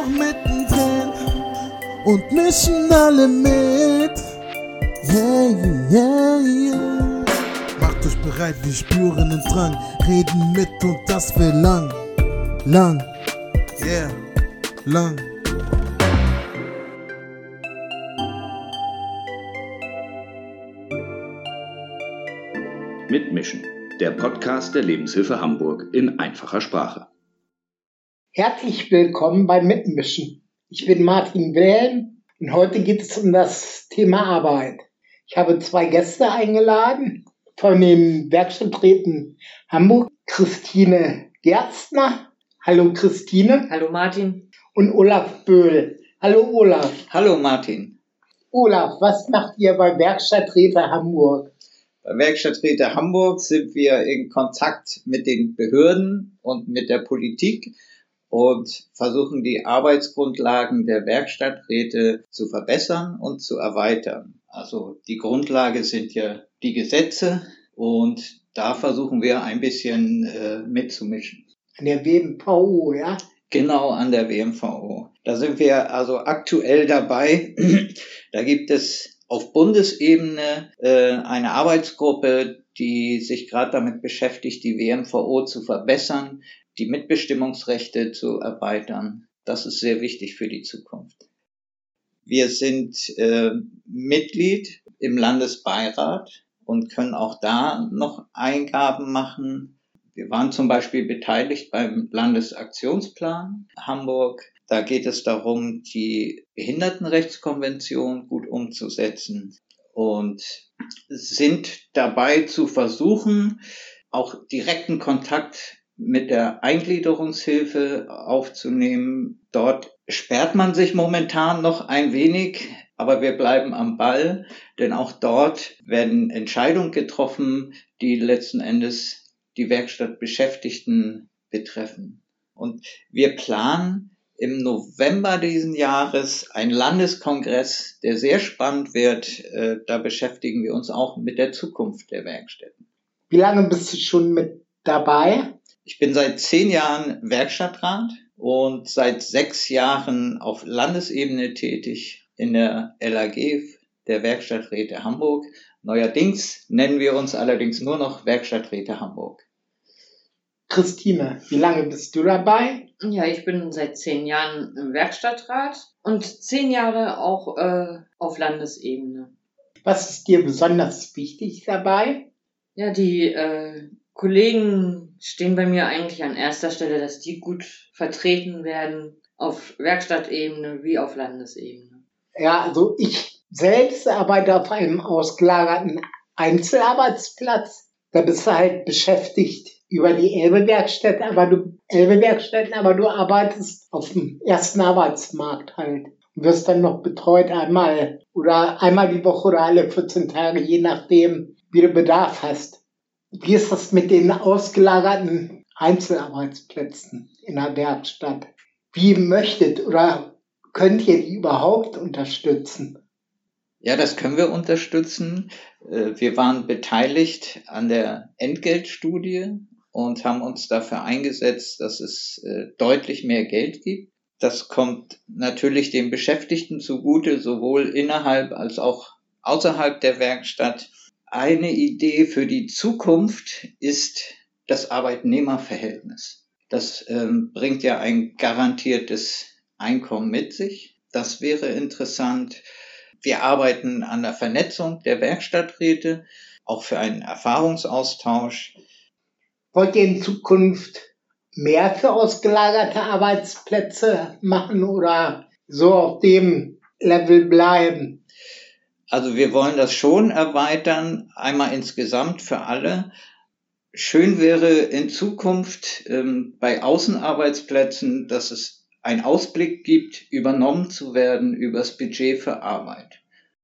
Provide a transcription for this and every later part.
mittendrin und mischen alle mit. Yeah, yeah, yeah. Macht euch bereit, wir spüren den Drang, reden mit und das für lang, lang, yeah, lang. Mitmischen, der Podcast der Lebenshilfe Hamburg in einfacher Sprache. Herzlich willkommen beim Mitmischen. Ich bin Martin Wilhelm und heute geht es um das Thema Arbeit. Ich habe 2 Gäste eingeladen von den Werkstatträten Hamburg, Christine Gerstner. Hallo Christine. Hallo Martin. Und Olaf Böhl. Hallo Olaf. Hallo Martin. Olaf, was macht ihr bei Werkstatträte Hamburg? Bei Werkstatträte Hamburg sind wir in Kontakt mit den Behörden und mit der Politik und versuchen die Arbeitsgrundlagen der Werkstatträte zu verbessern und zu erweitern. Also die Grundlage sind ja die Gesetze und da versuchen wir ein bisschen mitzumischen. An der WMVO, ja? Genau, an der WMVO. Da sind wir also aktuell dabei. Da gibt es auf Bundesebene eine Arbeitsgruppe, die sich gerade damit beschäftigt, die WMVO zu verbessern, die Mitbestimmungsrechte zu erweitern. Das ist sehr wichtig für die Zukunft. Wir sind Mitglied im Landesbeirat und können auch da noch Eingaben machen. Wir waren zum Beispiel beteiligt beim Landesaktionsplan Hamburg. Da geht es darum, die Behindertenrechtskonvention gut umzusetzen und sind dabei zu versuchen, auch direkten Kontakt mit der Eingliederungshilfe aufzunehmen. Dort sperrt man sich momentan noch ein wenig, aber wir bleiben am Ball, denn auch dort werden Entscheidungen getroffen, die letzten Endes die Werkstattbeschäftigten betreffen. Und wir planen im November diesen Jahres ein Landeskongress, der sehr spannend wird. Da beschäftigen wir uns auch mit der Zukunft der Werkstätten. Wie lange bist du schon mit dabei? Ich bin seit 10 Jahren Werkstattrat und seit 6 Jahren auf Landesebene tätig in der LAG, der Werkstatträte Hamburg. Neuerdings nennen wir uns allerdings nur noch Werkstatträte Hamburg. Christine, wie lange bist du dabei? Ja, ich bin seit 10 Jahren im Werkstattrat und 10 Jahre auch auf Landesebene. Was ist dir besonders wichtig dabei? Ja, die Kollegen stehen bei mir eigentlich an erster Stelle, dass die gut vertreten werden auf Werkstattebene wie auf Landesebene. Ja, also ich selbst arbeite auf einem ausgelagerten Einzelarbeitsplatz. Da bist du halt beschäftigt über die Elbe-Werkstätten, aber du arbeitest auf dem ersten Arbeitsmarkt halt. Du wirst dann noch betreut einmal die Woche oder alle 14 Tage, je nachdem, wie du Bedarf hast. Wie ist das mit den ausgelagerten Einzelarbeitsplätzen in der Werkstatt? Wie möchtet oder könnt ihr die überhaupt unterstützen? Ja, das können wir unterstützen. Wir waren beteiligt an der Entgeltstudie und haben uns dafür eingesetzt, dass es deutlich mehr Geld gibt. Das kommt natürlich den Beschäftigten zugute, sowohl innerhalb als auch außerhalb der Werkstatt. Eine Idee für die Zukunft ist das Arbeitnehmerverhältnis. Das bringt ja ein garantiertes Einkommen mit sich. Das wäre interessant. Wir arbeiten an der Vernetzung der Werkstatträte, auch für einen Erfahrungsaustausch. Wollt ihr in Zukunft mehr für ausgelagerte Arbeitsplätze machen oder so auf dem Level bleiben? Also wir wollen das schon erweitern, einmal insgesamt für alle. Schön wäre in Zukunft bei Außenarbeitsplätzen, dass es einen Ausblick gibt, übernommen zu werden über das Budget für Arbeit.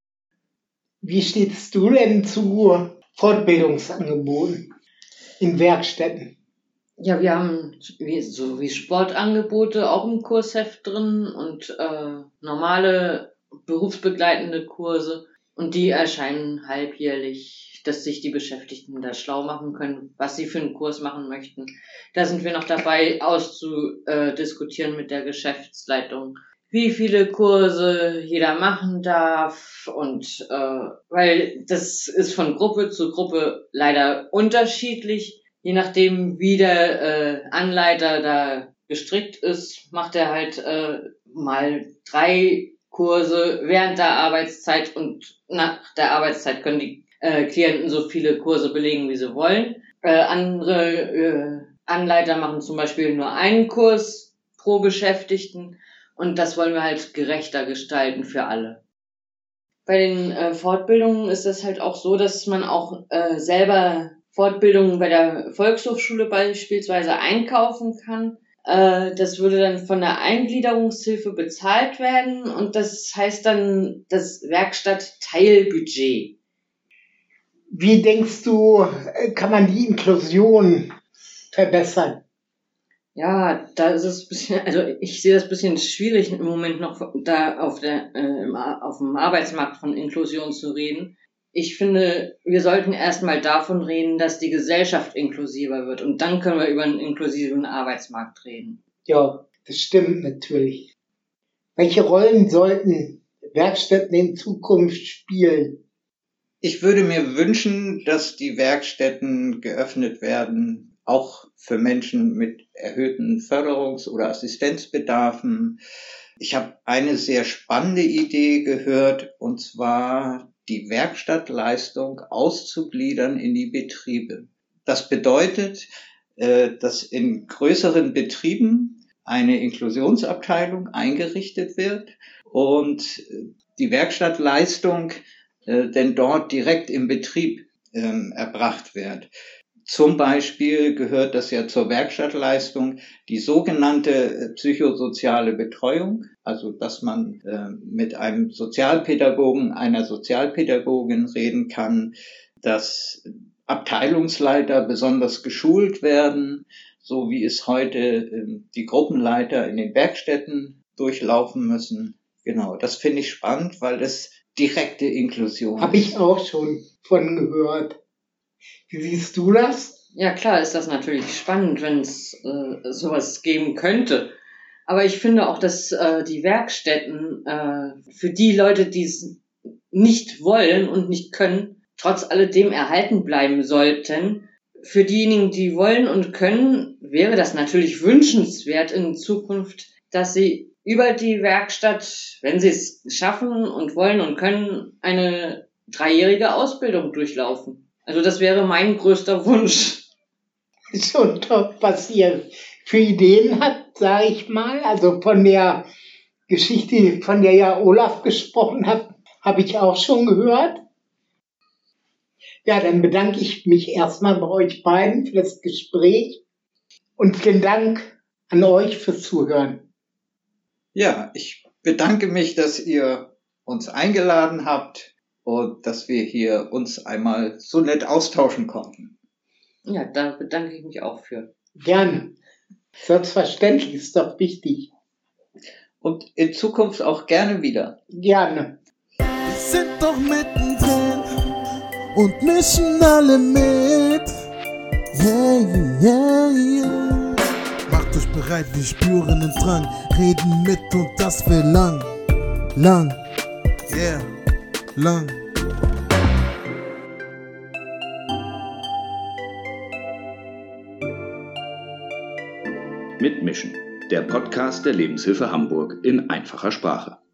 Wie stehst du denn zu Fortbildungsangeboten in Werkstätten? Ja, wir haben so wie Sportangebote auch im Kursheft drin und normale berufsbegleitende Kurse und die erscheinen halbjährlich dass sich die Beschäftigten da schlau machen können, was sie für einen Kurs machen möchten. Da sind wir noch dabei, auszudiskutieren mit der Geschäftsleitung, wie viele Kurse jeder machen darf und weil das ist von Gruppe zu Gruppe leider unterschiedlich. Je nachdem, wie der Anleiter da gestrickt ist, macht er halt mal 3 Kurse während der Arbeitszeit und nach der Arbeitszeit können die Klienten so viele Kurse belegen, wie sie wollen. Andere Anleiter machen zum Beispiel nur einen Kurs pro Beschäftigten und das wollen wir halt gerechter gestalten für alle. Bei den Fortbildungen ist es halt auch so, dass man auch selber Fortbildungen bei der Volkshochschule beispielsweise einkaufen kann. Das würde dann von der Eingliederungshilfe bezahlt werden und das heißt dann das Werkstatt-Teilbudget. Wie denkst du, kann man die Inklusion verbessern? Ja, da ist es ein bisschen, also ich sehe das ein bisschen schwierig im Moment noch da auf dem Arbeitsmarkt von Inklusion zu reden. Ich finde, wir sollten erstmal davon reden, dass die Gesellschaft inklusiver wird und dann können wir über einen inklusiven Arbeitsmarkt reden. Ja, das stimmt natürlich. Welche Rollen sollten Werkstätten in Zukunft spielen? Ich würde mir wünschen, dass die Werkstätten geöffnet werden, auch für Menschen mit erhöhten Förderungs- oder Assistenzbedarfen. Ich habe eine sehr spannende Idee gehört, und zwar die Werkstattleistung auszugliedern in die Betriebe. Das bedeutet, dass in größeren Betrieben eine Inklusionsabteilung eingerichtet wird und die Werkstattleistung denn dort direkt im Betrieb erbracht wird. Zum Beispiel gehört das ja zur Werkstattleistung die sogenannte psychosoziale Betreuung, also dass man mit einem Sozialpädagogen, einer Sozialpädagogin reden kann, dass Abteilungsleiter besonders geschult werden, so wie es heute die Gruppenleiter in den Werkstätten durchlaufen müssen. Genau, das finde ich spannend, weil das direkte Inklusion ist. Habe ich auch schon von gehört. Wie siehst du das? Ja, klar ist das natürlich spannend, wenn es sowas geben könnte. Aber ich finde auch, dass die Werkstätten für die Leute, die es nicht wollen und nicht können, trotz alledem erhalten bleiben sollten. Für diejenigen, die wollen und können, wäre das natürlich wünschenswert in Zukunft, dass sie über die Werkstatt, wenn sie es schaffen und wollen und können, eine 3-jährige Ausbildung durchlaufen. Also das wäre mein größter Wunsch. Schon top, was ihr für Ideen habt, sage ich mal. Also von der Geschichte, von der ja Olaf gesprochen hat, habe ich auch schon gehört. Ja, dann bedanke ich mich erstmal bei euch beiden für das Gespräch und vielen Dank an euch fürs Zuhören. Ja, ich bedanke mich, dass ihr uns eingeladen habt und dass wir hier uns einmal so nett austauschen konnten. Ja, da bedanke ich mich auch für. Gerne. Selbstverständlich, ist doch wichtig. Und in Zukunft auch gerne wieder. Gerne. Wir sind doch mittendrin und mischen alle mit. Yeah, yeah, yeah. Macht euch bereit, wir spüren den Drang, reden mit und das für lang, lang, yeah, lang. Mitmischen, der Podcast der Lebenshilfe Hamburg in einfacher Sprache.